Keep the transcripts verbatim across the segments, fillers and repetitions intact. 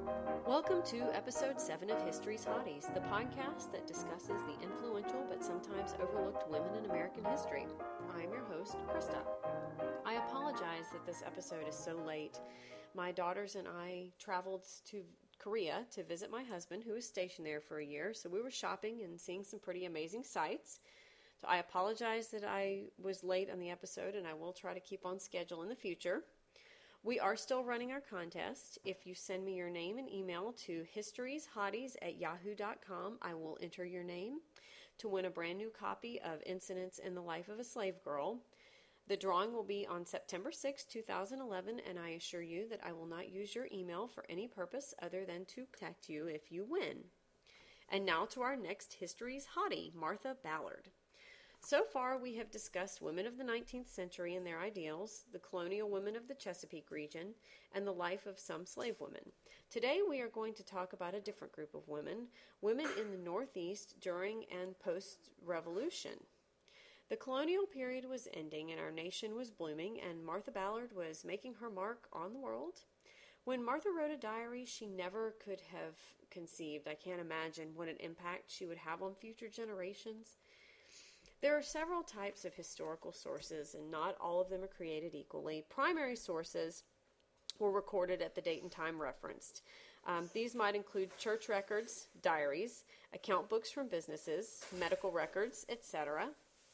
Welcome to episode seven of History's Hotties, the podcast that discusses the influential but sometimes overlooked women in American history. I'm your host, Krista. I apologize that this episode is so late. My daughters and I traveled to Korea to visit my husband, who was stationed there for a year, so we were shopping and seeing some pretty amazing sights. So I apologize that I was late on the episode, and I will try to keep on schedule in the future. We are still running our contest. If you send me your name and email to historieshotties at yahoo dot com, I will enter your name to win a brand new copy of Incidents in the Life of a Slave Girl. The drawing will be on September sixth, two thousand eleven, and I assure you that I will not use your email for any purpose other than to contact you if you win. And now to our next History's Hottie, Martha Ballard. So far, we have discussed women of the nineteenth century and their ideals, the colonial women of the Chesapeake region, and the life of some slave women. Today, we are going to talk about a different group of women, women in the Northeast during and post-Revolution. The colonial period was ending and our nation was blooming, and Martha Ballard was making her mark on the world. When Martha wrote a diary, she never could have conceived, I can't imagine, what an impact she would have on future generations. There are several types of historical sources, and not all of them are created equally. Primary sources were recorded at the date and time referenced. Um, these might include church records, diaries, account books from businesses, medical records, et cetera.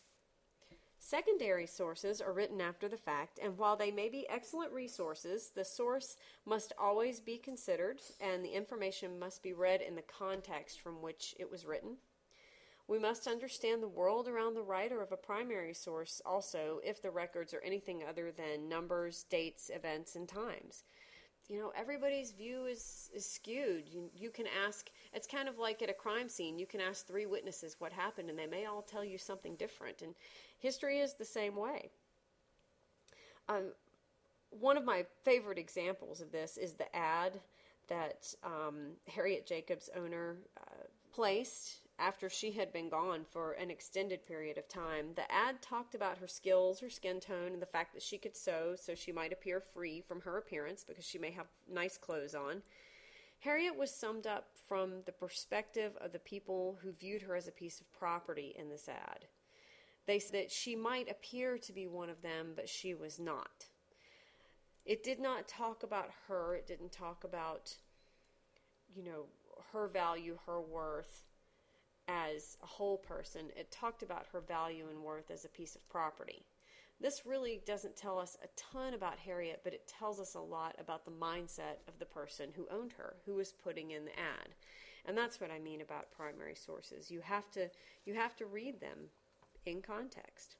Secondary sources are written after the fact, and while they may be excellent resources, the source must always be considered, and the information must be read in the context from which it was written. We must understand the world around the writer of a primary source also if the records are anything other than numbers, dates, events, and times. You know, everybody's view is, is skewed. You, you can ask, it's kind of like at a crime scene, you can ask three witnesses what happened and they may all tell you something different. And history is the same way. Um, one of my favorite examples of this is the ad that um, Harriet Jacobs' owner uh, placed after she had been gone for an extended period of time. The ad talked about her skills, her skin tone, and the fact that she could sew so she might appear free from her appearance because she may have nice clothes on. Harriet was summed up from the perspective of the people who viewed her as a piece of property in this ad. They said that she might appear to be one of them, but she was not. It did not talk about her. It didn't talk about, you know, her value, her worth as a whole person. It talked about her value and worth as a piece of property. This really doesn't tell us a ton about Harriet, but it tells us a lot about the mindset of the person who owned her, who was putting in the ad. And that's what I mean about primary sources. You have to, you have to read them in context.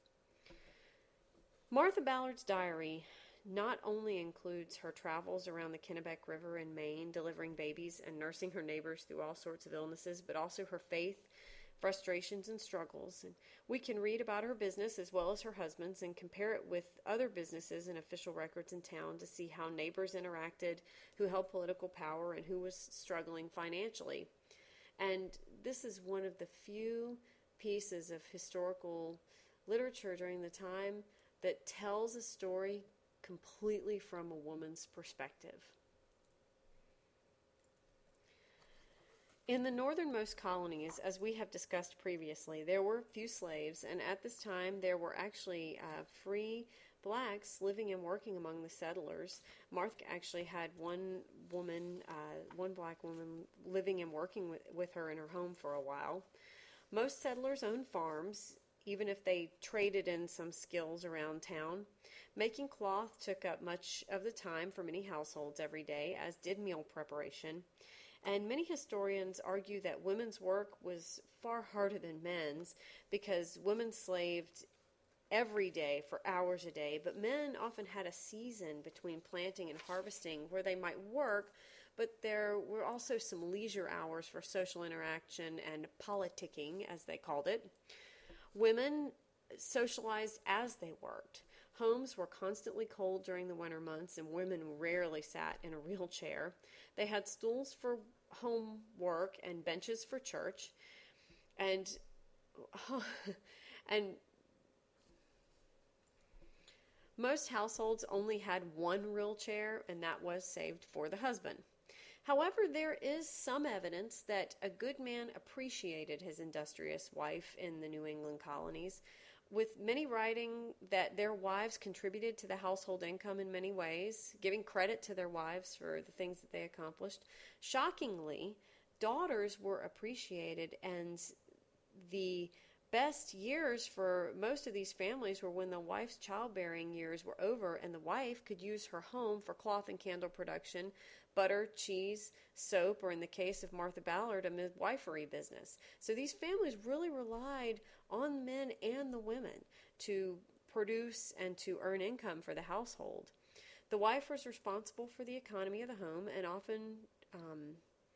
Martha Ballard's diary not only includes her travels around the Kennebec River in Maine, delivering babies and nursing her neighbors through all sorts of illnesses, but also her faith, frustrations, and struggles. And we can read about her business as well as her husband's and compare it with other businesses and official records in town to see how neighbors interacted, who held political power, and who was struggling financially. And this is one of the few pieces of historical literature during the time that tells a story completely from a woman's perspective. In the northernmost colonies, as we have discussed previously, there were few slaves, and at this time there were actually uh, free blacks living and working among the settlers. Martha actually had one woman, uh, one black woman living and working with, with her in her home for a while. Most settlers owned farms, even if they traded in some skills around town. Making cloth took up much of the time for many households every day, as did meal preparation. And many historians argue that women's work was far harder than men's because women slaved every day for hours a day, but men often had a season between planting and harvesting where they might work, but there were also some leisure hours for social interaction and politicking, as they called it. Women socialized as they worked. Homes were constantly cold during the winter months, and women rarely sat in a real chair. They had stools for home work and benches for church, and and most households only had one real chair, and that was saved for the husband. However, there is some evidence that a good man appreciated his industrious wife in the New England colonies, with many writing that their wives contributed to the household income in many ways, giving credit to their wives for the things that they accomplished. Shockingly, daughters were appreciated, and the best years for most of these families were when the wife's childbearing years were over and the wife could use her home for cloth and candle production, butter, cheese, soap, or in the case of Martha Ballard, a midwifery business. So these families really relied on the men and the women to produce and to earn income for the household. The wife was responsible for the economy of the home and often um,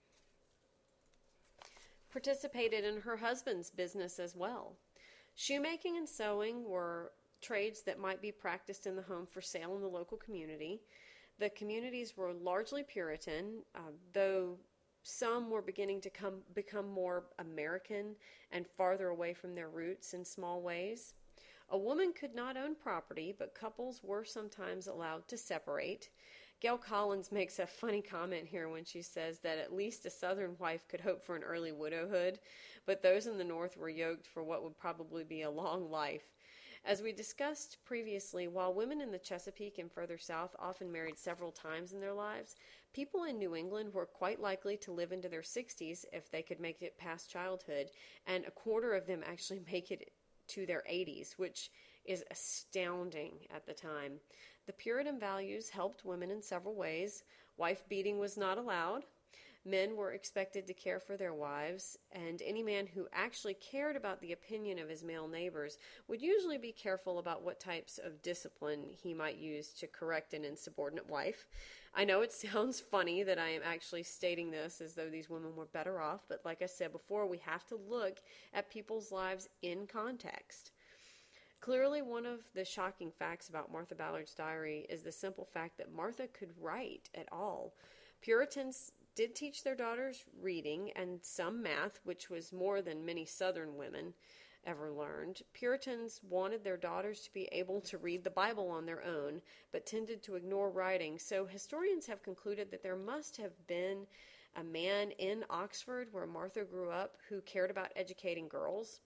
participated in her husband's business as well. Shoemaking and sewing were trades that might be practiced in the home for sale in the local community. The communities were largely Puritan, uh, though some were beginning to come, become more American and farther away from their roots in small ways. A woman could not own property, but couples were sometimes allowed to separate. Gail Collins makes a funny comment here when she says that at least a Southern wife could hope for an early widowhood, but those in the North were yoked for what would probably be a long life. As we discussed previously, while women in the Chesapeake and further south often married several times in their lives, people in New England were quite likely to live into their sixties if they could make it past childhood, and a quarter of them actually make it to their eighties, which is astounding at the time. The Puritan values helped women in several ways. Wife beating was not allowed. Men were expected to care for their wives, and any man who actually cared about the opinion of his male neighbors would usually be careful about what types of discipline he might use to correct an insubordinate wife. I know it sounds funny that I am actually stating this as though these women were better off, but like I said before, we have to look at people's lives in context. Clearly, one of the shocking facts about Martha Ballard's diary is the simple fact that Martha could write at all. Puritans did teach their daughters reading and some math, which was more than many Southern women ever learned. Puritans wanted their daughters to be able to read the Bible on their own, but tended to ignore writing. So historians have concluded that there must have been a man in Oxford, where Martha grew up, who cared about educating girls.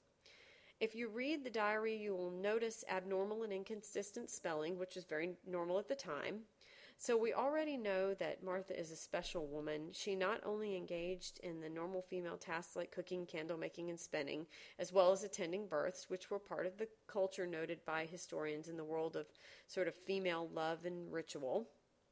If you read the diary, you will notice abnormal and inconsistent spelling, which was very normal at the time. So we already know that Martha is a special woman. She not only engaged in the normal female tasks like cooking, candle making, and spinning, as well as attending births, which were part of the culture noted by historians in the world of sort of female love and ritual.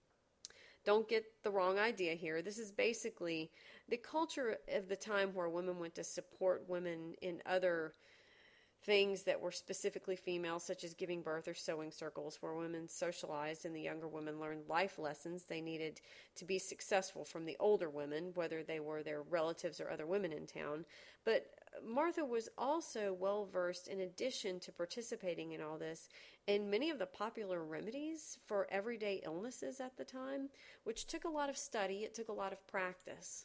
Don't get the wrong idea here. This is basically the culture of the time where women went to support women in other things that were specifically female, such as giving birth or sewing circles, where women socialized and the younger women learned life lessons they needed to be successful from the older women, whether they were their relatives or other women in town. But Martha was also well versed, in addition to participating in all this, in many of the popular remedies for everyday illnesses at the time, which took a lot of study. It took a lot of practice.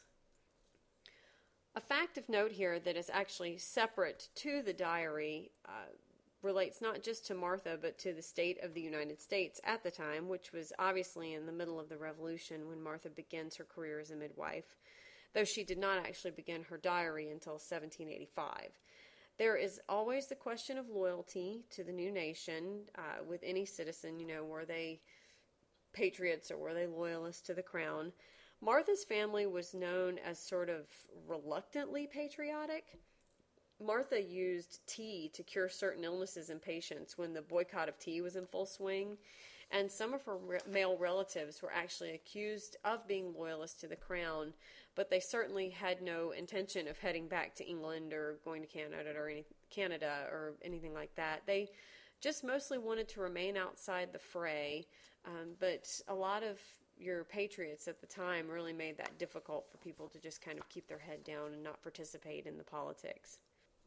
A fact of note here that is actually separate to the diary uh, relates not just to Martha, but to the state of the United States at the time, which was obviously in the middle of the Revolution when Martha begins her career as a midwife, though she did not actually begin her diary until seventeen eighty-five. There is always the question of loyalty to the new nation uh, with any citizen. You know, were they patriots or were they loyalists to the crown? Martha's family was known as sort of reluctantly patriotic. Martha used tea to cure certain illnesses in patients when the boycott of tea was in full swing, and some of her re- male relatives were actually accused of being loyalists to the crown, but they certainly had no intention of heading back to England or going to Canada or any, Canada or anything like that. They just mostly wanted to remain outside the fray, um, but a lot of your patriots at the time really made that difficult for people to just kind of keep their head down and not participate in the politics.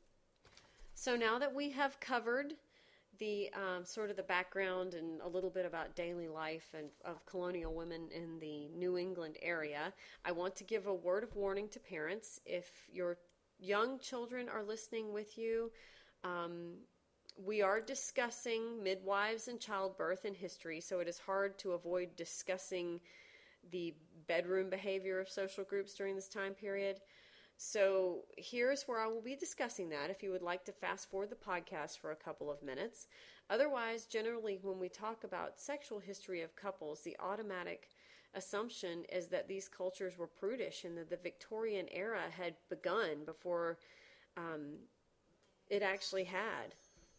So now that we have covered the um, sort of the background and a little bit about daily life and of colonial women in the New England area, I want to give a word of warning to parents. If your young children are listening with you, um, we are discussing midwives and childbirth in history, so it is hard to avoid discussing the bedroom behavior of social groups during this time period. So here's where I will be discussing that if you would like to fast forward the podcast for a couple of minutes. Otherwise, generally, when we talk about sexual history of couples, the automatic assumption is that these cultures were prudish and that the Victorian era had begun before um, it actually had.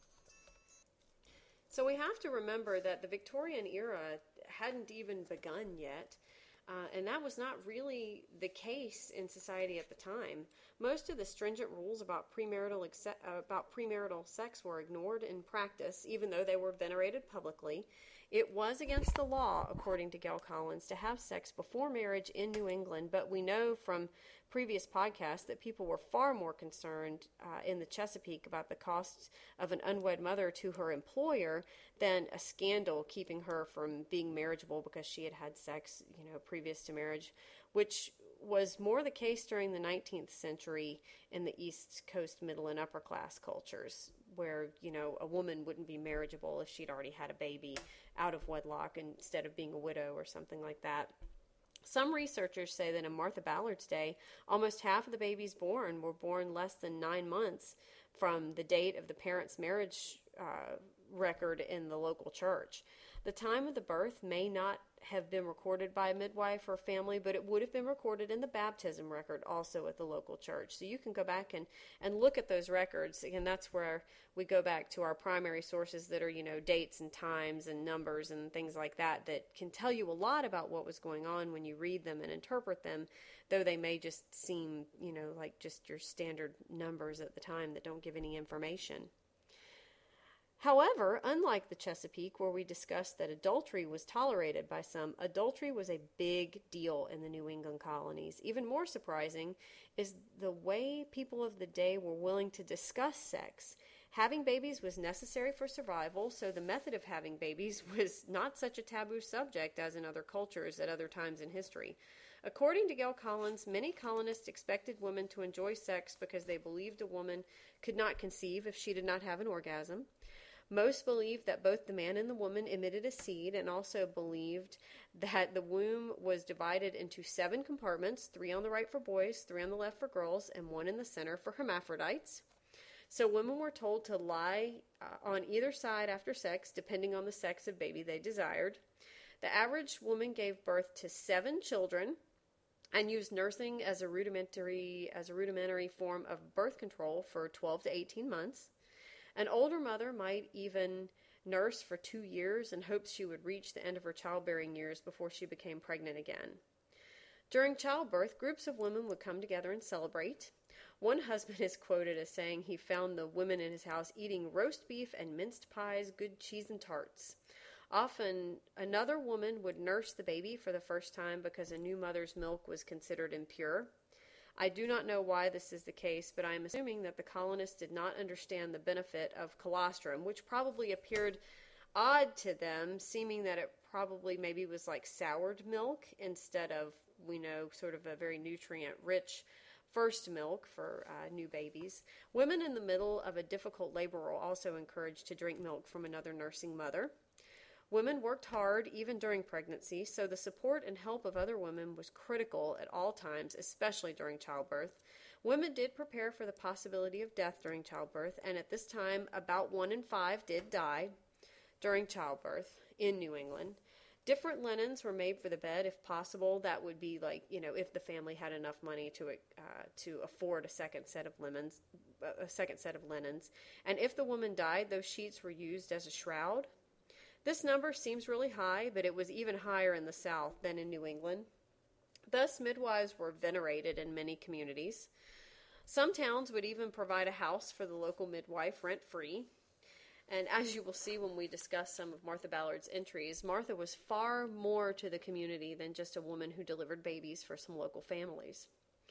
So we have to remember that the Victorian era hadn't even begun yet. Uh, and that was not really the case in society at the time. Most of the stringent rules about premarital exe- uh, about premarital sex were ignored in practice, even though they were venerated publicly. It was against the law, according to Gail Collins, to have sex before marriage in New England, but we know from previous podcasts that people were far more concerned uh, in the Chesapeake about the costs of an unwed mother to her employer than a scandal keeping her from being marriageable because she had had sex, you know, previous to marriage, which was more the case during the nineteenth century in the East Coast middle and upper class cultures, where, you know, a woman wouldn't be marriageable if she'd already had a baby out of wedlock instead of being a widow or something like that. Some researchers say that in Martha Ballard's day, almost half of the babies born were born less than nine months from the date of the parents' marriage uh, record in the local church. The time of the birth may not have been recorded by a midwife or family, but it would have been recorded in the baptism record also at the local church. So you can go back and, and look at those records, and that's where we go back to our primary sources that are, you know, dates and times and numbers and things like that that can tell you a lot about what was going on when you read them and interpret them, though they may just seem, you know, like just your standard numbers at the time that don't give any information. However, unlike the Chesapeake, where we discussed that adultery was tolerated by some, adultery was a big deal in the New England colonies. Even more surprising is the way people of the day were willing to discuss sex. Having babies was necessary for survival, so the method of having babies was not such a taboo subject as in other cultures at other times in history. According to Gail Collins, many colonists expected women to enjoy sex because they believed a woman could not conceive if she did not have an orgasm. Most believed that both the man and the woman emitted a seed, and also believed that the womb was divided into seven compartments, three on the right for boys, three on the left for girls, and one in the center for hermaphrodites. So women were told to lie uh, on either side after sex, depending on the sex of baby they desired. The average woman gave birth to seven children and used nursing as a rudimentary as a rudimentary form of birth control for twelve to eighteen months. An older mother might even nurse for two years in hopes she would reach the end of her childbearing years before she became pregnant again. During childbirth, groups of women would come together and celebrate. One husband is quoted as saying he found the women in his house eating roast beef and minced pies, good cheese and tarts. Often, another woman would nurse the baby for the first time because a new mother's milk was considered impure. I do not know why this is the case, but I am assuming that the colonists did not understand the benefit of colostrum, which probably appeared odd to them, seeming that it probably maybe was like soured milk instead of, we know, sort of a very nutrient-rich first milk for uh, new babies. Women in the middle of a difficult labor were also encouraged to drink milk from another nursing mother. Women worked hard even during pregnancy, so the support and help of other women was critical at all times, especially during childbirth. Women did prepare for the possibility of death during childbirth, and at this time, about one in five did die during childbirth in New England. Different linens were made for the bed, if possible. That would be like, you know, if the family had enough money to uh, to afford a second set of linens, a second set of linens. And if the woman died, those sheets were used as a shroud. This number seems really high, but it was even higher in the South than in New England. Thus, midwives were venerated in many communities. Some towns would even provide a house for the local midwife rent-free. And as you will see when we discuss some of Martha Ballard's entries, Martha was far more to the community than just a woman who delivered babies for some local families.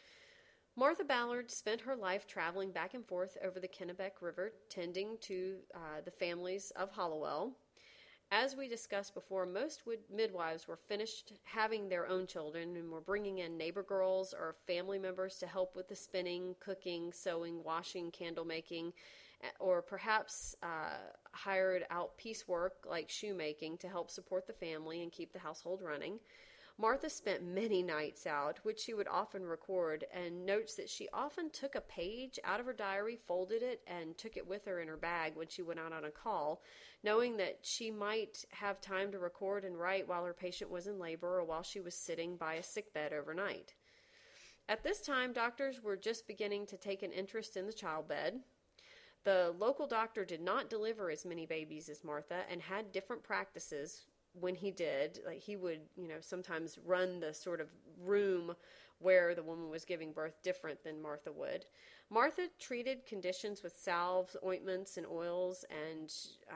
Martha Ballard spent her life traveling back and forth over the Kennebec River, tending to uh, the families of Hallowell. As we discussed before, most midwives were finished having their own children and were bringing in neighbor girls or family members to help with the spinning, cooking, sewing, washing, candle making, or perhaps uh, hired out piecework like shoemaking to help support the family and keep the household running. Martha spent many nights out, which she would often record, and notes that she often took a page out of her diary, folded it, and took it with her in her bag when she went out on a call, knowing that she might have time to record and write while her patient was in labor or while she was sitting by a sickbed overnight. At this time, doctors were just beginning to take an interest in the childbed. The local doctor did not deliver as many babies as Martha and had different practices when he did. Like, he would, you know, sometimes run the sort of room where the woman was giving birth different than Martha would. Martha treated conditions with salves, ointments, and oils, and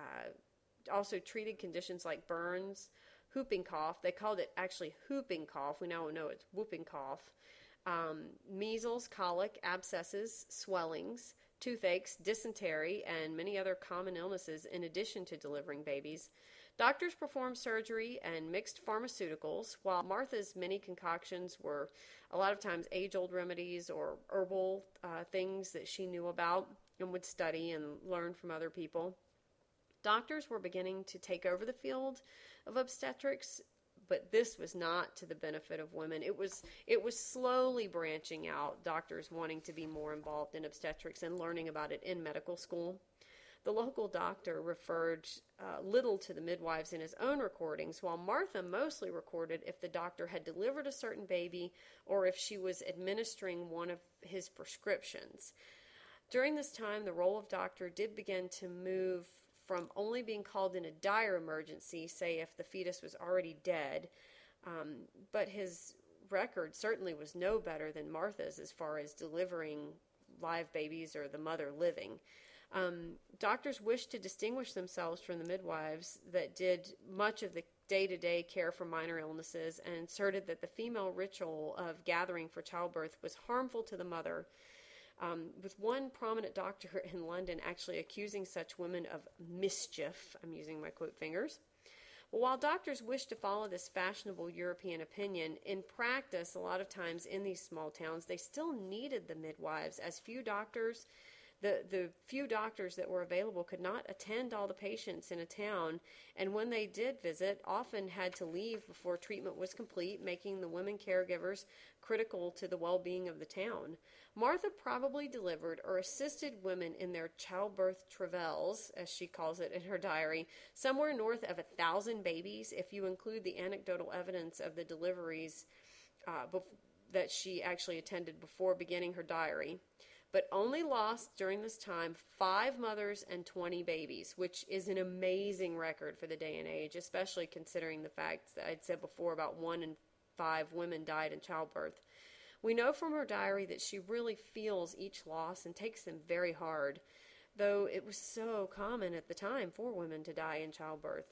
uh, also treated conditions like burns, whooping cough. They called it actually whooping cough. We now know it's whooping cough. Um, measles, colic, abscesses, swellings, toothaches, dysentery, and many other common illnesses in addition to delivering babies. Doctors performed surgery and mixed pharmaceuticals, while Martha's many concoctions were a lot of times age-old remedies or herbal uh, things that she knew about and would study and learn from other people. Doctors were beginning to take over the field of obstetrics, but this was not to the benefit of women. It was it was slowly branching out, doctors wanting to be more involved in obstetrics and learning about it in medical school. The local doctor referred uh, little to the midwives in his own recordings, while Martha mostly recorded if the doctor had delivered a certain baby or if she was administering one of his prescriptions. During this time, the role of doctor did begin to move from only being called in a dire emergency, say if the fetus was already dead, um, but his record certainly was no better than Martha's as far as delivering live babies or the mother living. Um, doctors wished to distinguish themselves from the midwives that did much of the day-to-day care for minor illnesses and asserted that the female ritual of gathering for childbirth was harmful to the mother, um, with one prominent doctor in London actually accusing such women of mischief. I'm using my quote fingers. Well, while doctors wished to follow this fashionable European opinion, in practice, a lot of times in these small towns, they still needed the midwives, as few doctors The, the few doctors that were available could not attend all the patients in a town, and when they did visit, often had to leave before treatment was complete, making the women caregivers critical to the well-being of the town. Martha probably delivered or assisted women in their childbirth travails, as she calls it in her diary, somewhere north of a thousand babies, if you include the anecdotal evidence of the deliveries uh, bef- that she actually attended before beginning her diary. But only lost during this time five mothers and twenty babies, which is an amazing record for the day and age, especially considering the fact that I'd said before about one in five women died in childbirth. We know from her diary that she really feels each loss and takes them very hard, though it was so common at the time for women to die in childbirth.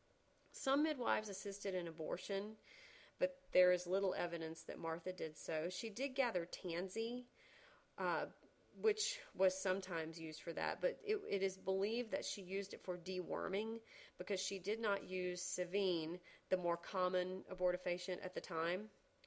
Some midwives assisted in abortion, but there is little evidence that Martha did so. She did gather tansy, uh, which was sometimes used for that, but it, it is believed that she used it for deworming because she did not use Savine, the more common abortifacient at the time.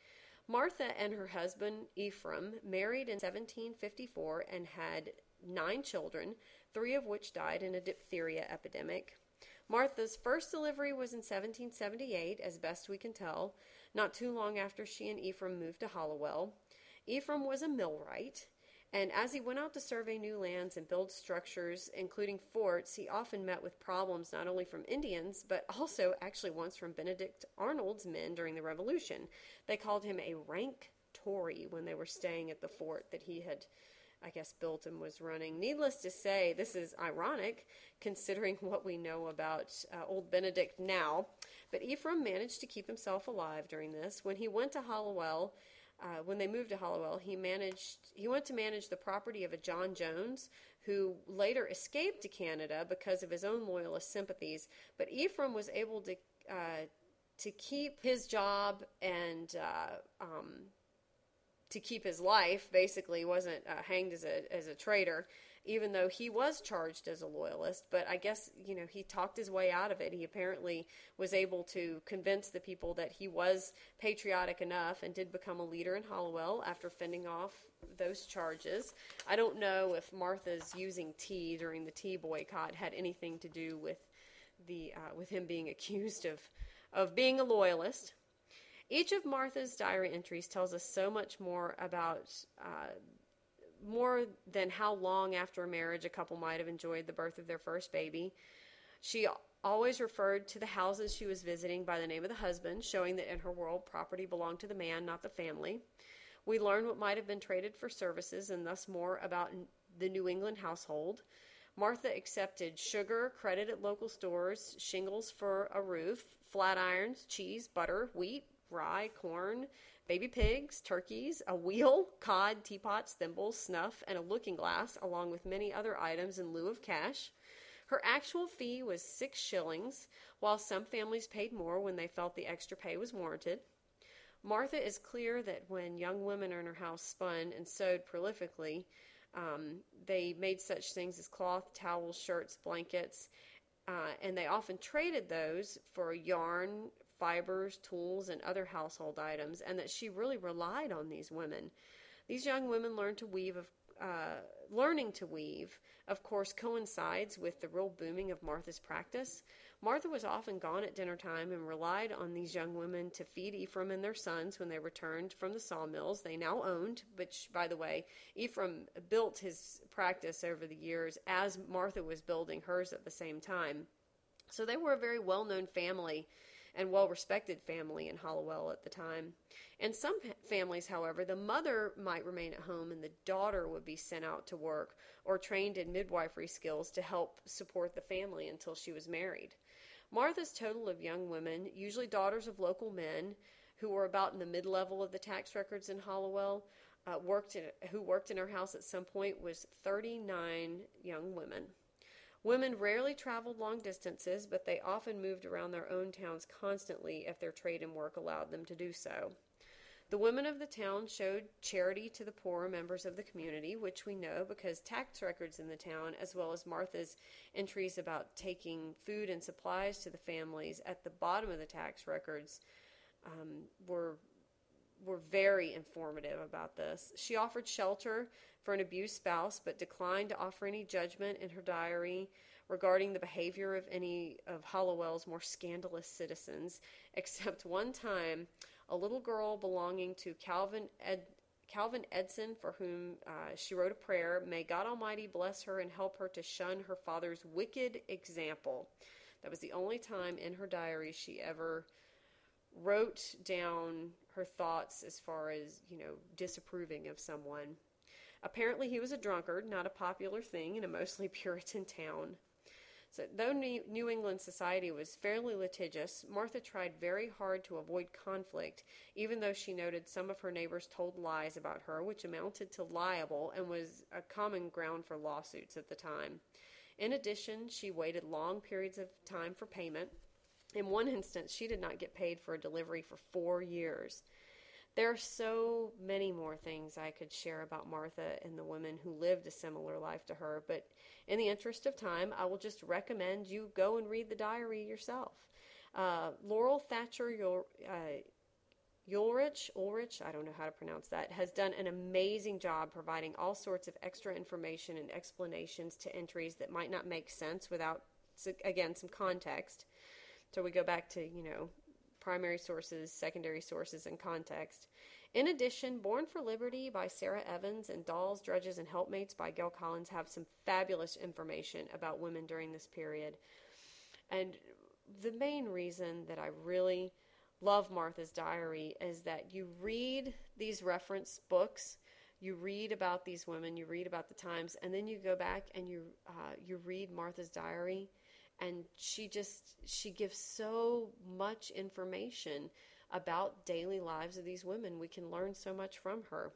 Martha and her husband, Ephraim, married in seventeen fifty-four and had nine children, three of which died in a diphtheria epidemic. Martha's first delivery was in seventeen seventy-eight, as best we can tell, not too long after she and Ephraim moved to Hollowell. Ephraim was a millwright, and as he went out to survey new lands and build structures, including forts, he often met with problems not only from Indians, but also actually once from Benedict Arnold's men during the Revolution. They called him a rank Tory when they were staying at the fort that he had, I guess, built and was running. Needless to say, this is ironic, considering what we know about uh, old Benedict now. But Ephraim managed to keep himself alive during this. When he went to Hollowell, Uh, when they moved to Hollowell, he managed. He went to manage the property of a John Jones, who later escaped to Canada because of his own loyalist sympathies. But Ephraim was able to uh, to keep his job and uh, um, to keep his life. Basically, wasn't uh, hanged as a as a traitor, even though he was charged as a loyalist. But I guess, you know, he talked his way out of it. He apparently was able to convince the people that he was patriotic enough and did become a leader in Hollowell after fending off those charges. I don't know if Martha's using tea during the tea boycott had anything to do with the uh, with him being accused of, of being a loyalist. Each of Martha's diary entries tells us so much more about, uh, more than how long after a marriage a couple might have enjoyed the birth of their first baby. She always referred to the houses she was visiting by the name of the husband, showing that in her world, property belonged to the man, not the family. We learn what might have been traded for services and thus more about the New England household. Martha accepted sugar, credit at local stores, shingles for a roof, flat irons, cheese, butter, wheat, rye, corn, baby pigs, turkeys, a wheel, cod, teapots, thimbles, snuff, and a looking glass, along with many other items in lieu of cash. Her actual fee was six shillings, while some families paid more when they felt the extra pay was warranted. Martha is clear that when young women in her house spun and sewed prolifically, um, they made such things as cloth, towels, shirts, blankets, uh, and they often traded those for yarn, fibers, tools, and other household items, and that she really relied on these women. These young women learned to weave of Uh, learning to weave, of course, coincides with the real booming of Martha's practice. Martha was often gone at dinner time and relied on these young women to feed Ephraim and their sons when they returned from the sawmills they now owned, which, by the way, Ephraim built his practice over the years as Martha was building hers at the same time. So they were a very well-known family and well-respected family in Hallowell at the time. In some families, however, the mother might remain at home and the daughter would be sent out to work or trained in midwifery skills to help support the family until she was married. Martha's total of young women, usually daughters of local men who were about in the mid-level of the tax records in Hallowell, uh, worked in, who worked in her house at some point, was thirty-nine young women. Women rarely traveled long distances, but they often moved around their own towns constantly if their trade and work allowed them to do so. The women of the town showed charity to the poorer members of the community, which we know because tax records in the town, as well as Martha's entries about taking food and supplies to the families at the bottom of the tax records, um, were were very informative about this. She offered shelter for an abused spouse, but declined to offer any judgment in her diary regarding the behavior of any of Hallowell's more scandalous citizens, except one time a little girl belonging to Calvin Ed, Calvin Edson, for whom uh, she wrote a prayer, "May God Almighty bless her and help her to shun her father's wicked example." That was the only time in her diary she ever wrote down her thoughts as far as, you know, disapproving of someone. Apparently he was a drunkard, not a popular thing in a mostly Puritan town. So though New England society was fairly litigious, Martha tried very hard to avoid conflict, even though she noted some of her neighbors told lies about her, which amounted to libel and was a common ground for lawsuits at the time. In addition, she waited long periods of time for payment. In one instance, she did not get paid for a delivery for four years. There are so many more things I could share about Martha and the women who lived a similar life to her, but in the interest of time, I will just recommend you go and read the diary yourself. Uh, Laurel Thatcher Ul- uh, Ulrich, Ulrich, I don't know how to pronounce that, has done an amazing job providing all sorts of extra information and explanations to entries that might not make sense without, again, some context. So we go back to, you know, primary sources, secondary sources, and context. In addition, Born for Liberty by Sarah Evans and Dolls, Drudges, and Helpmates by Gail Collins have some fabulous information about women during this period. And the main reason that I really love Martha's Diary is that you read these reference books, you read about these women, you read about the times, and then you go back and you uh, you read Martha's Diary. And she just, she gives so much information about daily lives of these women. We can learn so much from her.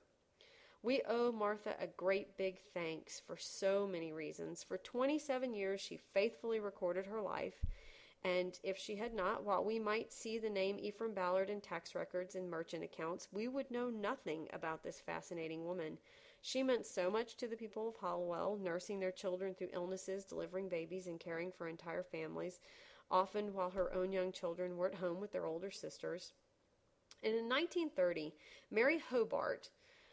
We owe Martha a great big thanks for so many reasons. For twenty-seven years, she faithfully recorded her life. And if she had not, while we might see the name Ephraim Ballard in tax records and merchant accounts, we would know nothing about this fascinating woman. She meant so much to the people of Hallowell, nursing their children through illnesses, delivering babies, and caring for entire families, often while her own young children were at home with their older sisters. And in nineteen thirty, Mary Hobart,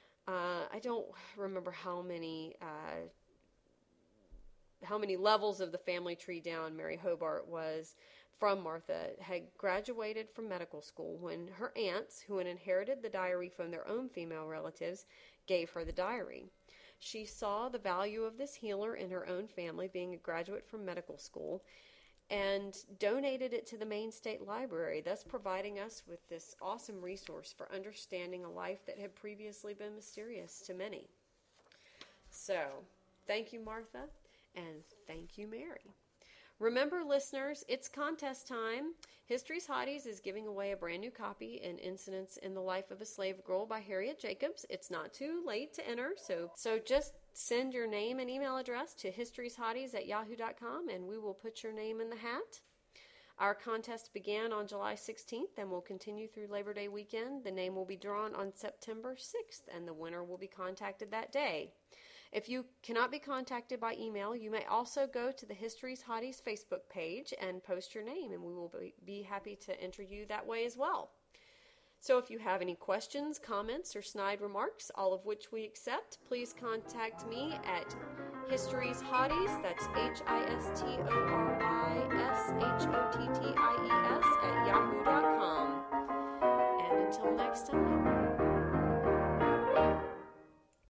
uh, I don't remember how many uh, how many levels of the family tree down Mary Hobart was, from Martha had graduated from medical school when her aunts, who had inherited the diary from their own female relatives, gave her the diary. She saw the value of this healer in her own family, being a graduate from medical school, and donated it to the Maine State Library, thus providing us with this awesome resource for understanding a life that had previously been mysterious to many. So, thank you, Martha, and thank you, Mary. Remember, listeners, it's contest time. History's Hotties is giving away a brand new copy, An Incidents in the Life of a Slave Girl by Harriet Jacobs. It's not too late to enter, so so just send your name and email address to historieshotties at yahoo dot com, and we will put your name in the hat. Our contest began on July sixteenth and will continue through Labor Day weekend. The name will be drawn on September sixth, and the winner will be contacted that day. If you cannot be contacted by email, you may also go to the History's Hotties Facebook page and post your name, and we will be happy to enter you that way as well. So if you have any questions, comments, or snide remarks, all of which we accept, please contact me at History's Hotties, that's H I S T O R Y S H O T T I E S, at yahoo dot com. And until next time.